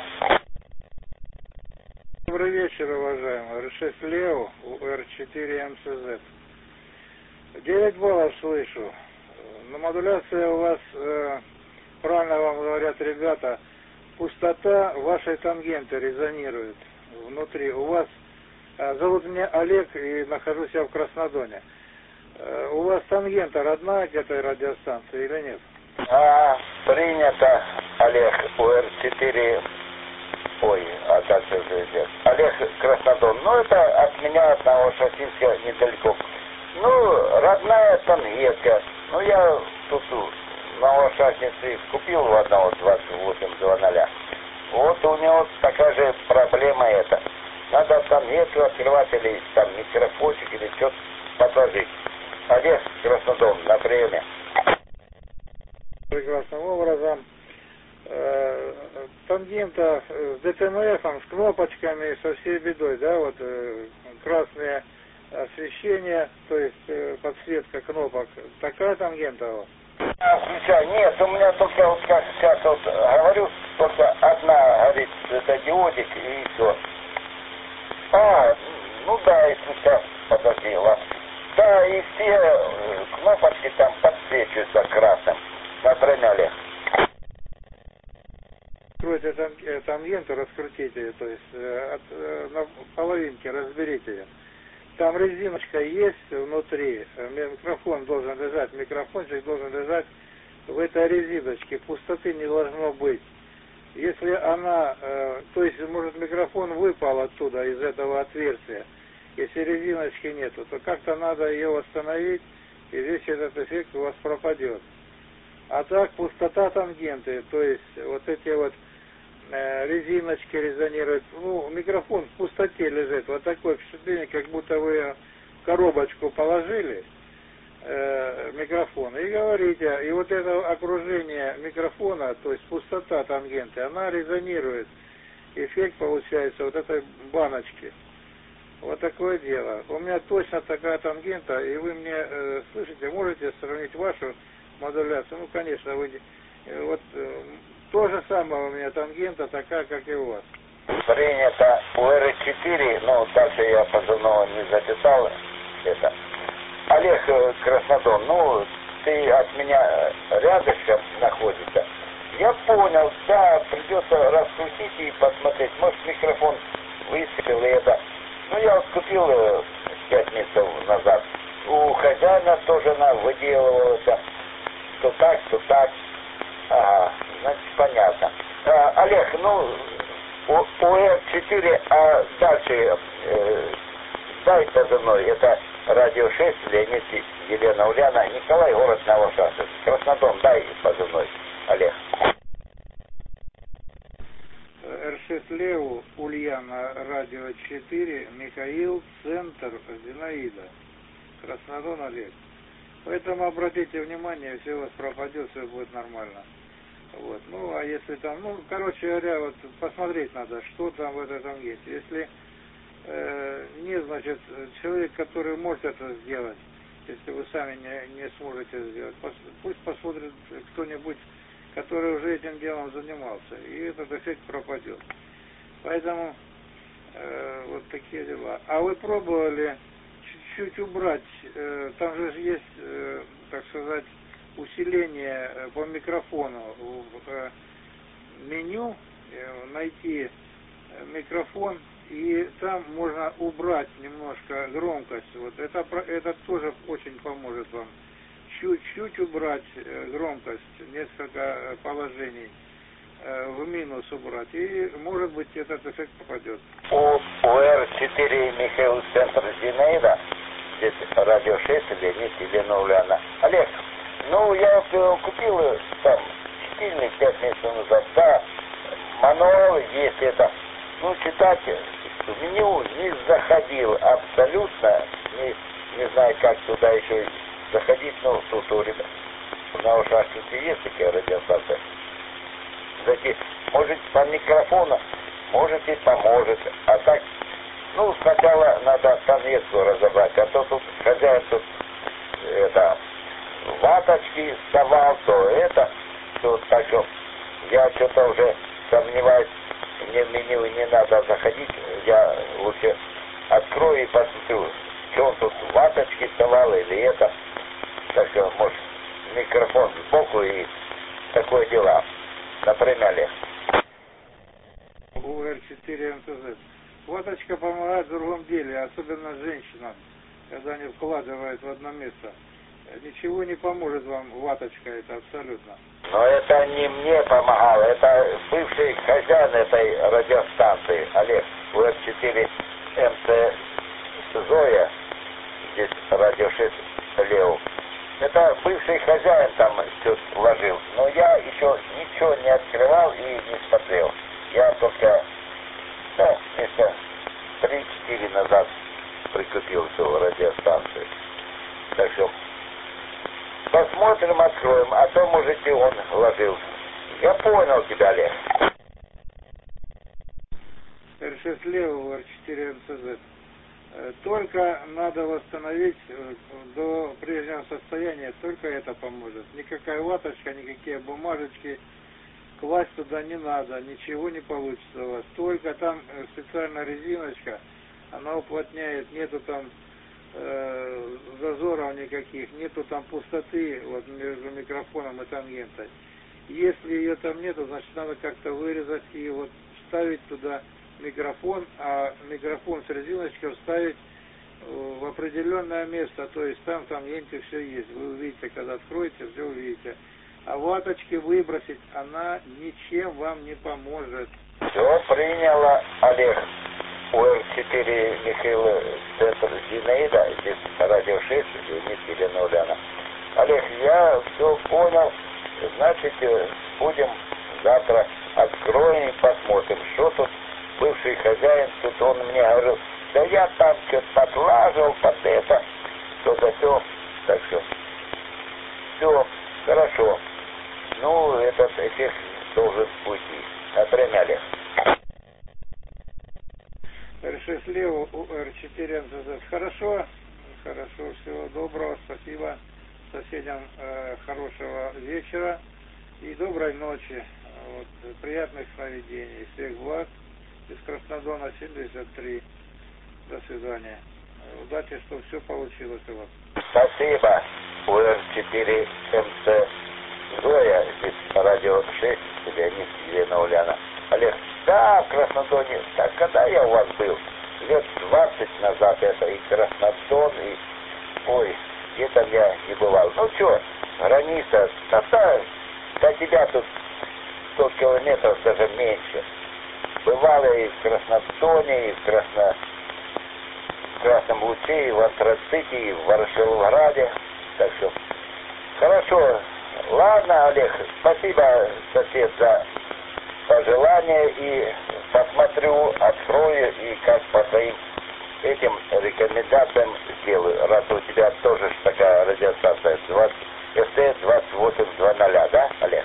Добрый вечер, уважаемый. Р шесть Лео, у Р четыре, М С З. девять баллов слышу. На модуляции у вас, э, правильно вам говорят ребята, пустота вашей тангенты резонирует внутри. У вас, э, зовут меня Олег и нахожусь я в Краснодоне. Э, у вас тангента родная к этой радиостанции или нет? А, принято, Олег, у Р четыре. Ой, а дальше здесь. Олег, Краснодон. Ну, это от меня, от Новошахтинска, недалеко. Ну, родная тангентка. Ну, я тут в Новошахтинске купил в одного двадцать восемь два ноль. Вот у него такая же проблема эта. Надо тангентку открывать или там микрофончик или что-то подложить. Олег, Краснодон, на приеме. Прекрасным образом. Э, тангента с Д Т М Ф, с кнопочками, со всей бедой, да, вот э, красное освещение, то есть э, подсветка кнопок. Такая тангента у вас? А, нет, у меня только вот как сейчас вот говорю, только одна, говорит, это диодик и все. А, ну да, если сейчас, подожди, ладно. Да, и все кнопочки там подсвечиваются красным. Например, Олег. Откройте там, тангенту, раскрутите ее, то есть э, от, э, на половинке разберите ее. Там резиночка есть внутри, микрофон должен лежать, микрофончик должен лежать в этой резиночке, пустоты не должно быть. Если она, э, то есть может микрофон выпал оттуда, из этого отверстия, если резиночки нету, то как-то надо ее восстановить, и весь этот эффект у вас пропадет. А так пустота тангенты, то есть вот эти вот э, резиночки резонируют, ну микрофон в пустоте лежит, вот такое впечатление, как будто вы коробочку положили, э, микрофон, и говорите, и вот это окружение микрофона, то есть пустота тангенты, она резонирует, эффект получается вот этой баночки. Вот такое дело. У меня точно такая тангента, и вы мне э, слышите, можете сравнить вашу модуляцию? Ну, конечно, вы э, вот э, то же самое у меня тангента такая, как и у вас. Принято у эр четыре, ну, дальше я позывного не записал это. Олег Краснодон, ну, ты от меня рядышком находишься. Я понял, да, придется раскрутить и посмотреть. Может, микрофон выстрелил и это. Ну, я вот купил э, пять месяцев назад. У хозяина тоже она выделывалась. То так, то так. Ага, значит, понятно. А, Олег, ну, у, у эр четыре, а дальше э, дай позывной. Это радио шесть, Леонид, Елена Ульяна, Николай, город Новошахтинск. Краснодон, дай позывной, Олег. эр шесть Лео, Ульяна, радио четыре, Михаил, центр, Зинаида. Краснодон, Олег. Поэтому обратите внимание, все у вас пропадет, все будет нормально. Вот. Ну, а если там, ну, короче говоря, вот посмотреть надо, что там в этой тангенте. Если э, нет, значит, человек, который может это сделать, если вы сами не, не сможете сделать, пос, пусть посмотрит кто-нибудь, который уже этим делом занимался, и этот эффект пропадет. Поэтому э, вот такие дела. А вы пробовали чуть-чуть убрать, э, там же есть, э, так сказать, усиление э, по микрофону в э, меню, э, найти э, микрофон, и там можно убрать немножко громкость. Вот это, это тоже очень поможет вам. Чуть-чуть убрать э, громкость, несколько положений, э, в минус убрать, и может быть этот эффект попадет. У, у эр четыре Михаил, центр, Зинаида, здесь радио шесть, Леонид, Елена Ульяна. Олег, ну я вот купил там стильный пять месяцев назад, да, мануал есть это, ну читать в меню не заходил абсолютно, не, не знаю как туда еще заходить, но тут у ребят на Ушашкинце есть такая радиостанция. Зайти, может по микрофону, может и поможет, а так, ну сначала надо конвекцию разобрать, а то тут хозяин тут это ваточки вставал, то это, то так что я что-то уже сомневаюсь, мне в меню не надо заходить, я лучше открою и посмотрю, что он тут ваточки вставал или это, так что может микрофон сбоку и такое дело, например, Олег. У эр четыре эм тэ зет. Ваточка помогает в другом деле, особенно женщинам, когда они вкладывают в одно место. Ничего не поможет вам ваточка, это абсолютно. Но это не мне помогало, это бывший хозяин этой радиостанции, Олег, у эр четыре эм тэ Зоя, здесь радио шесть Лео. Это бывший хозяин там все вложил, но я еще ничего не открывал и не смотрел. Я только, ну, месяца три-четыре назад прикупил всю радиостанцию. Так что посмотрим, откроем, а то, может, и он вложил. Я понял тебя, Олег. эр шесть Лео, эр четыре эм тэ зет. Только надо восстановить до прежнего состояния, только это поможет. Никакая ваточка, никакие бумажечки, класть туда не надо, ничего не получится у вас. Только там специальная резиночка, она уплотняет, нету там э, зазоров никаких, нету там пустоты вот между микрофоном и тангентой. Если ее там нету, значит надо как-то вырезать и вот вставить туда микрофон, а микрофон с резиночкой вставить в определенное место, то есть там в тангенте все есть. Вы увидите, когда откроете, все увидите. А ваточки выбросить, она ничем вам не поможет. Все приняло, Олег. У эр четыре Михаила, центр Зинаида, здесь радио шесть, Леонид Елена Уляна. Олег, я все понял, значит, будем завтра откроем и посмотрим, что тут бывший хозяин, тут он мне говорил, да я там что-то подлаживал под это, что-то все, так что все, хорошо. Ну, этот эффект должен уйти. На время, Олег. эр шесть Лео, у эр четыре эм зэ зет. Хорошо, хорошо, всего доброго, спасибо соседям, э, хорошего вечера и доброй ночи. Вот, приятных сновидений, всех благ. Из Краснодона семьдесят три. До свидания. Удачи, чтобы все получилось у вас. Спасибо, у эр четыре эм цэ Зоя, здесь радио шесть, Леонид Елена Уляна. Олег, да, в Краснодоне, так когда я у вас был? Лет двадцать назад это и Краснодон, и... Ой, где там я не бывал. Ну что, граница, да, да, до тебя тут сто километров, даже меньше. Бывал я и в Краснодоне, и в, Красно... в Красном Луче, и в Антраците, и в Ворошиловграде. Так что, хорошо. Ладно, Олег, спасибо, сосед, за пожелания, и посмотрю, открою, и как по своим этим рекомендациям сделаю. Раз у тебя тоже такая радиостанция эс тэ двадцать восемь двадцать, да, Олег?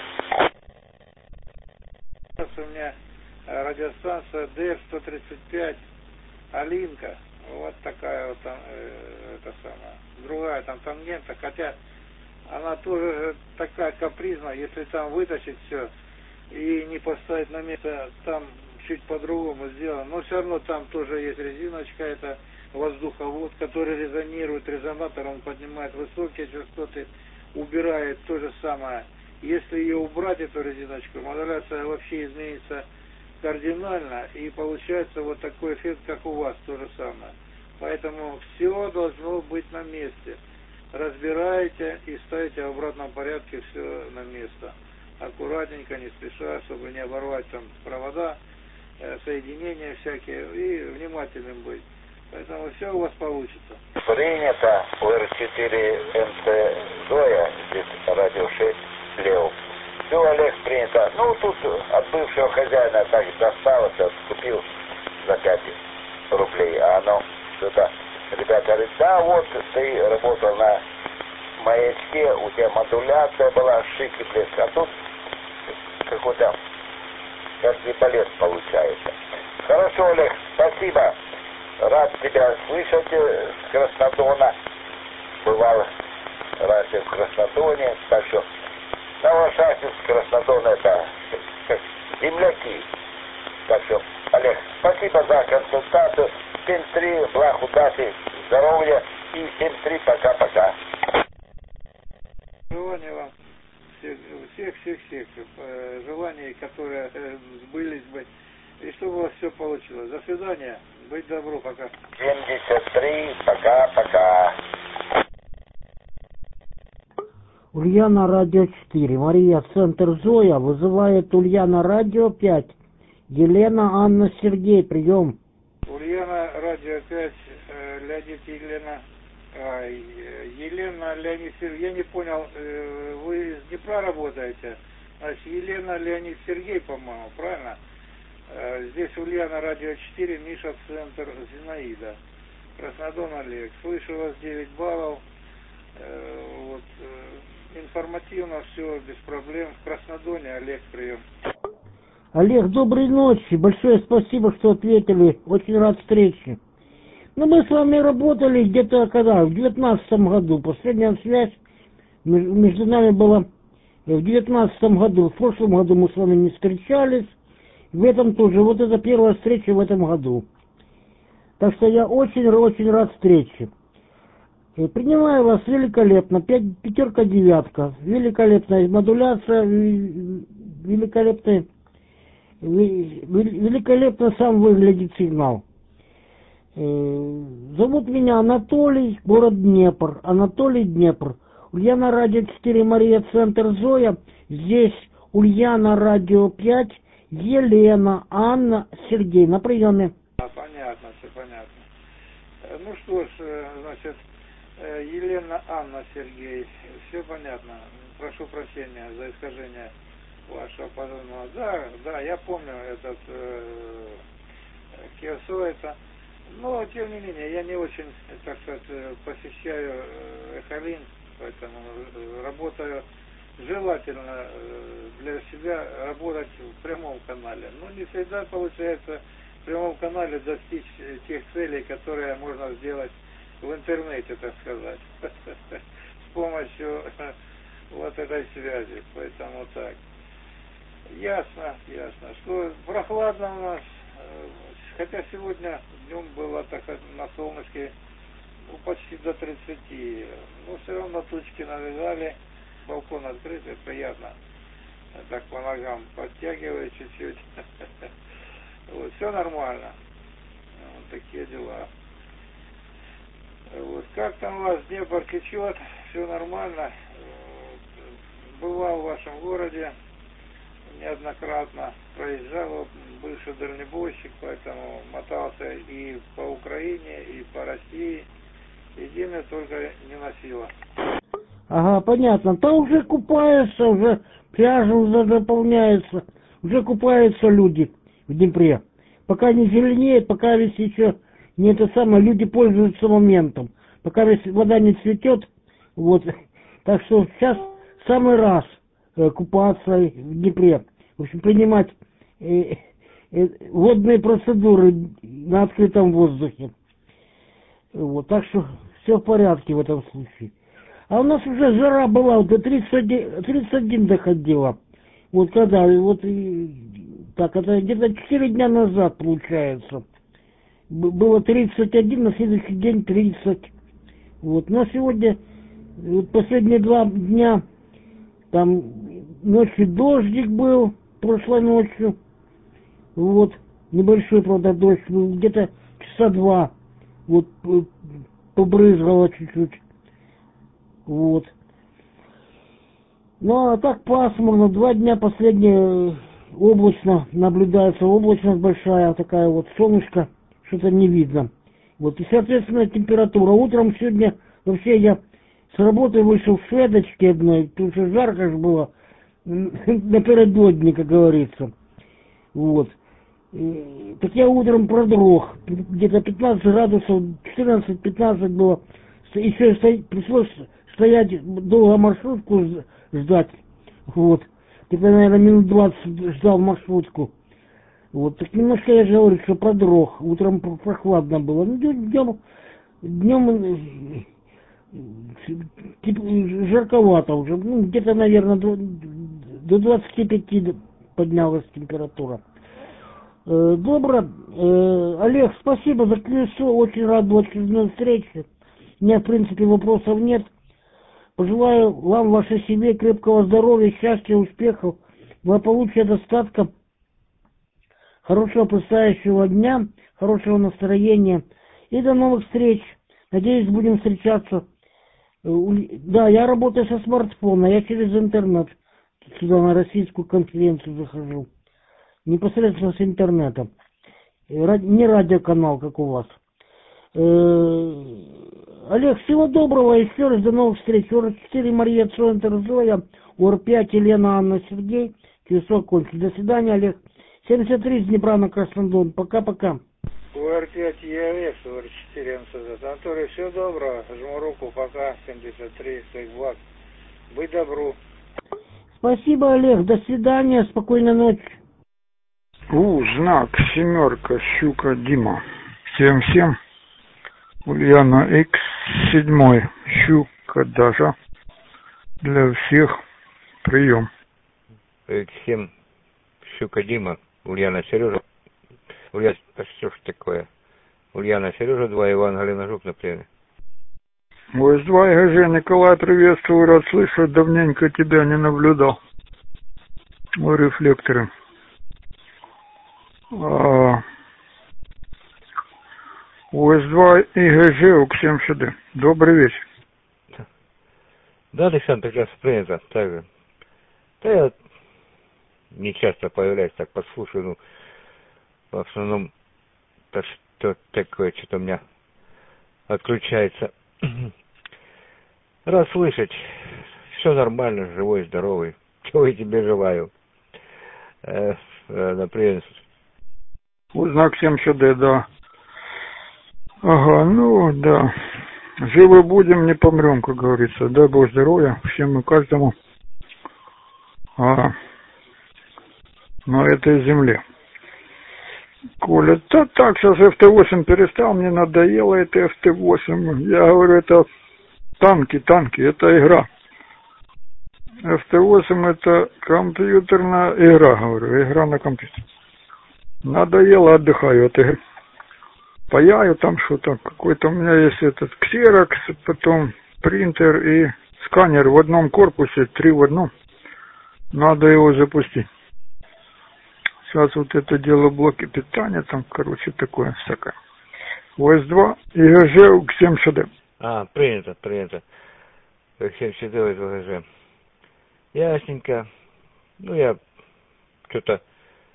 У меня радиостанция дэ эф сто тридцать пять Алинка. Вот такая вот там, э, это самая, другая там тангента, хотя она тоже такая капризная, если там вытащить все и не поставить на место, там чуть по-другому сделано, но все равно там тоже есть резиночка, это воздуховод, который резонирует резонатором, поднимает высокие частоты, убирает то же самое. Если ее убрать, эту резиночку, модуляция вообще изменится кардинально, и получается вот такой эффект, как у вас, то же самое. Поэтому все должно быть на месте. Разбираете и ставите в обратном порядке все на место. Аккуратненько, не спеша, чтобы не оборвать там провода, соединения всякие, и внимательным быть. Поэтому все у вас получится. Принято. у эр четыре эм цэ Зоя, здесь радио шесть, Лео. Все, Олег, принято. Ну, тут от бывшего хозяина так досталось, откупил за пять рублей, а оно что-то... Ребята говорят, да, вот ты работал на маячке, у тебя модуляция была, шик и блеск, а тут какой-то как не полез получается. Хорошо, Олег, спасибо. Рад тебя слышать с Краснодона. Бывал раньше в Краснодоне, так что на лошадях с Краснодона это как земляки. Так что, Олег, спасибо за консультацию. семь три, благ, удачи, здоровья и семь три, пока-пока. Желание вам всех, всех, всех, желаний, которые сбылись бы, и чтобы у вас все получилось. До свидания, быть добру, пока. семьдесят три, пока-пока. Ульяна, радио четыре. Мария, центр Зоя. Вызывает Ульяна, радио пять. Елена, Анна, Сергей, прием. Ульяна, радио пять, э, Леонид, Елена, а, Елена, Леонид, Сергей, я не понял, э, вы из Днепра работаете? Значит, Елена, Леонид, Сергей, по-моему, правильно? Э, здесь Ульяна, радио четыре, Миша, центр Зинаида. Краснодон, Олег. Слышу вас девять баллов. Э, вот, э, информативно все, без проблем. В Краснодоне, Олег, прием. Олег, доброй ночи. Большое спасибо, что ответили. Очень рад встрече. Ну, мы с вами работали где-то когда? В девятнадцатом году. Последняя связь между нами была в девятнадцатом году, в прошлом году мы с вами не встречались, в этом тоже. Вот это первая встреча в этом году. Так что я очень-очень рад встрече. Принимаю вас великолепно. Пять, пятерка, девятка. Великолепная модуляция, великолепный, великолепно сам выглядит сигнал. Зовут меня Анатолий, город Днепр. Анатолий, Днепр. Ульяна, радио четыре, Мария, центр Зоя. Здесь Ульяна, радио пять, Елена, Анна, Сергей. На приеме. А, понятно, все понятно. Ну что ж, значит, Елена, Анна, Сергей, все понятно. Прошу прощения за искажение вашего позывного. Да, да, я помню этот э, Киосо это. Но, тем не менее, я не очень, так сказать, посещаю Эхолинк, поэтому работаю желательно для себя работать в прямом канале. Но не всегда получается в прямом канале достичь тех целей, которые можно сделать в интернете, так сказать, с помощью вот этой связи. Поэтому так. Ясно, ясно. Что прохладно у нас, хотя сегодня днем было так на солнышке, ну, почти до тридцати. Но все равно тучки навязали, балкон открытый, приятно. Так по ногам подтягиваю чуть-чуть. Вот, все нормально. Вот такие дела. Вот, как там у вас Днепр течет, все нормально. Бывал в вашем городе неоднократно, проезжал, бывший дальнобойщик, поэтому мотался и по Украине, и по России. Единое только не носило. Ага, понятно. Там уже купаются, уже пляжи уже заполняются, уже купаются люди в Днепре. Пока не зеленеет, пока весь еще не это самое, люди пользуются моментом. Пока весь вода не цветет, вот. Так что сейчас самый раз э, купаться в Днепре. В общем, принимать э, э, водные процедуры на открытом воздухе. Вот, так что все в порядке в этом случае. А у нас уже жара была, до тридцать один, тридцать один доходила. Вот когда, вот, и, так, это где-то четыре дня назад получается. Было тридцать один, на следующий день тридцать. Вот, но сегодня, вот последние два дня, там ночью дождик был, прошлой ночью. Вот, небольшой, правда, дождь был, где-то часа два. Вот, побрызгало чуть-чуть. Вот. Ну, а так пасмурно. Два дня последние облачно. Наблюдается облачность большая, такая вот солнышко. Что-то не видно. Вот. И, соответственно, температура. Утром сегодня вообще я с работы вышел в шведочке одной. Тут же жарко же было. Напередодни, как говорится. Вот. И, так я утром продрог. Где-то пятнадцать градусов, четырнадцать-пятнадцать было. Еще стоять, пришлось стоять долго маршрутку ждать. Вот. Где-то, наверное, минут двадцать ждал маршрутку. Вот. Так немножко я же говорю, что продрог. Утром прохладно было. Ну, днем, днем типа, жарковато уже. Ну, где-то, наверное, до, до двадцати пяти поднялась температура. Э, добро. Э, Олег, спасибо за колесо. Очень рад был очередной встрече. У меня, в принципе, вопросов нет. Пожелаю вам, вашей семье крепкого здоровья, счастья, успехов, благополучия, достатка, хорошего предстоящего дня, хорошего настроения и до новых встреч. Надеюсь, будем встречаться. Да, я работаю со смартфона, я через интернет сюда на российскую конференцию захожу. Непосредственно с интернета. Не радиоканал, как у вас. Олег, всего доброго, еще раз до новых встреч. ОР четыре, Мария, центр Зоя, ОР пять, Елена, Анна, Сергей. Часок кончил. До свидания, Олег. семьдесят три с Днепра на Краснодар. Пока-пока. ОР пять, ЕАЭС, ОР четыре, МСЗ. Анатолий, всего доброго. Жму руку, пока. семьдесят три, всех благ. Будь добру. Спасибо, Олег. До свидания. Спокойной ночи. У, знак, семерка, щука, Дима. Всем-всем. Ульяна икс семь, щука даже для всех Прием. Всем Щука Дима, Ульяна Сережа. Ульяна, что ж такое? Ульяна Сережа, два, Иван Галина Жук на приеме. ОС два ИГЖ, Николай, приветствую, рад слышать, давненько тебя не наблюдал. О, рефлекторы. А... ОС два ИГЖ, УК-семь ШД. Добрый вечер. Да, Александр, прекрасно принято. Так же. Да я не часто появляюсь, так подслушаю, ну, в основном, то что такое, что-то у меня отключается. Рад слышать. Все нормально, живой, здоровый. Чего я тебе желаю. Э, э, на прием. Узнак семь ШД, да. Ага, ну, да. Живы будем, не помрем, как говорится. Дай Бог здоровья всем и каждому а, на этой земле. Коля, да так, сейчас эф тэ восемь перестал, мне надоело это эф тэ восемь. Я говорю, это танки, танки, это игра. эф тэ восемь это компьютерная игра, говорю, игра на компьютере. Надоело, отдыхаю от игры. Паяю там что-то, какой-то у меня есть этот ксерокс, потом принтер и сканер в одном корпусе, три в одном. Надо его запустить. Сейчас вот это дело блоки питания, там, короче, такое всякое. ОС два ИГЖ УК-семь ШД. А, принято, принято. УК-семь ШД ИГЖ. Ясненько. Ну, я что-то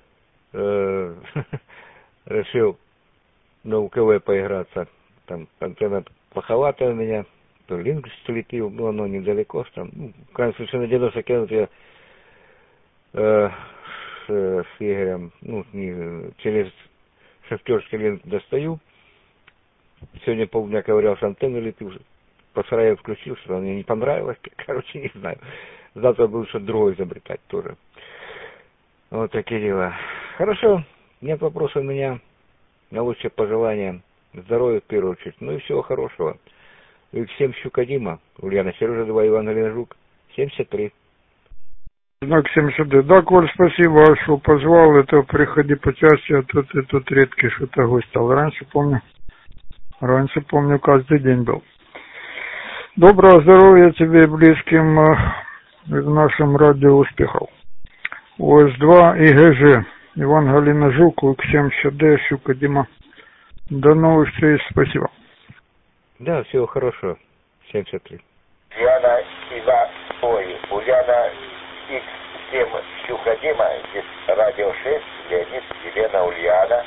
э, решил на УКВ поиграться. Там антенна плоховатая у меня. То линк слетел, но оно недалеко. Там, ну, в крайнем случае, на девяносто километров я э, с, с Игорем, ну, не, через шахтерский линк достаю. Сегодня полдня ковырялся, антенну летел. По сараю включился, она мне не понравилось. Короче, не знаю. Завтра буду что-то другое изобретать тоже. Вот такие дела. Хорошо. Нет вопросов у меня. Наилучшие пожелания. Здоровья в первую очередь. Ну и всего хорошего. И всем Щука Дима. Ульяна Сережа, два, Иван Галина Жук. семьдесят три. Знак семьдесят. Да, Коль, спасибо, что позвал. Это приходи почаще, а тут и тут редкий что-то гость стал. Раньше помню. Раньше помню, каждый день был. Доброго здоровья тебе и близким в нашем радио успехов. ОС два ИГЖ. Иван Галина Жук, УК-семь ШД, Щука Дима. До новых встреч, спасибо. Да, всего хорошего. семьдесят три. Ульяна Ива, ой, Ульяна икс семь, Щука Дима, здесь радио шесть, Леонид, Елена, Ульяна.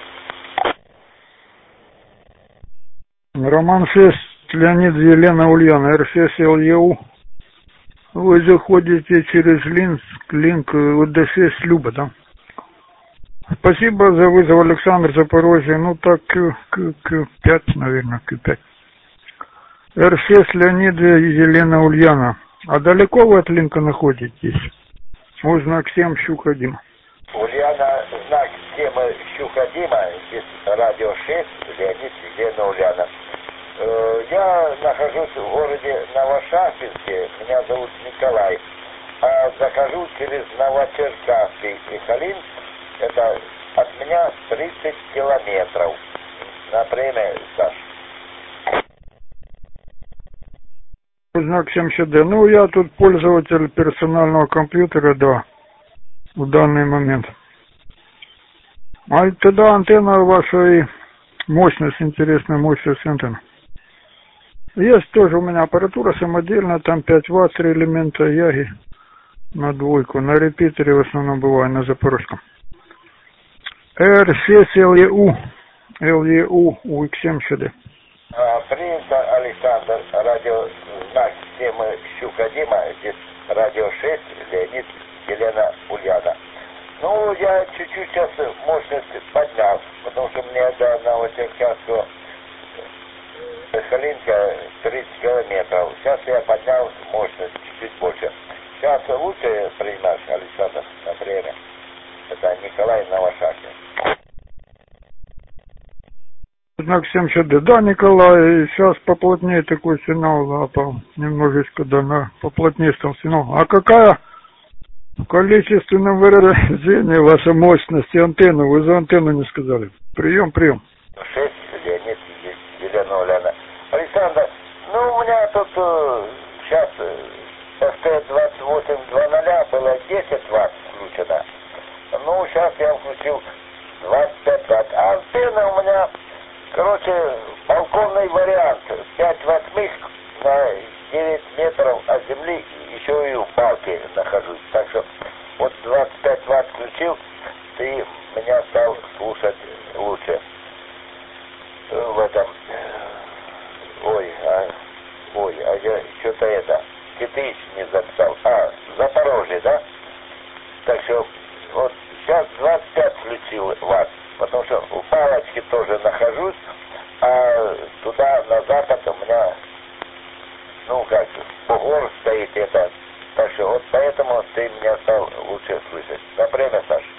Роман шесть, Леонид, Елена, Ульяна, эр шесть эл е у. Вы заходите через линк, линк о дэ шесть Люба, да? Спасибо за вызов, Александр, Запорожье. Ну так, к, к, к пять, наверное, к пять. эр шесть, Леонид, Елена, Ульяна. А далеко вы от линка находитесь? У знак семь, Щука Дима. Ульяна, знак семь, Щука Дима, здесь радио шесть, Леонид, Елена, Ульяна. Я нахожусь в городе Новошахтинске, меня зовут Николай, а захожу через Новочеркасск и Халин, это от меня тридцать километров. На время, Саш. Знак семь ШД. Ну, я тут пользователь персонального компьютера, да, в данный момент. А тогда антенна ваша и мощность, интересная мощность антенны. Есть тоже у меня аппаратура самодельная, там пять ватт, три элемента яги на двойку. На репитере в основном бывает, на запорожском. эр шесть эл е у, эл е у, УК-семь ШД. Принято, Александр, радио знак семь, Щука Дима, здесь радио шесть, Леонид, Елена, Ульяна. Ну, я чуть-чуть сейчас мощность поднял, потому что мне до Новочеркасского Халинка тридцать километров. Сейчас я поднял мощность чуть-чуть больше. Сейчас лучше принимаешь, Александр, на время. Это Николай Новошахтин. Знак семь ШД. Да, Николай, сейчас поплотнее такой сигнал, да, по, немножечко, да, на, поплотнее стал сигнал. А какая В количественном выражении ваша мощность и антенну, вы за антенну не сказали. Прием, прием. шесть, Леонид, Елена Уляна. Александр, ну у меня тут э, сейчас эф тэ двадцать восемь два ноль было десять ватт включено. Ну, сейчас я включил двадцать пять ватт. А антенна у меня, короче, балконный вариант. пять восьмых на девять метров от земли, еще и в балке нахожусь. Так что вот двадцать пять ватт включил, ты меня стал слушать лучше. В этом... Ой, а... Ой, а я что-то это... Китыч не записал. А, Запорожье, да? Так что вот сейчас двадцать пять включил ватт, потому что в палочке тоже нахожусь, а туда, на запад у меня, ну как, бугор стоит это. Так что вот поэтому ты меня стал лучше слышать. На время, Саша.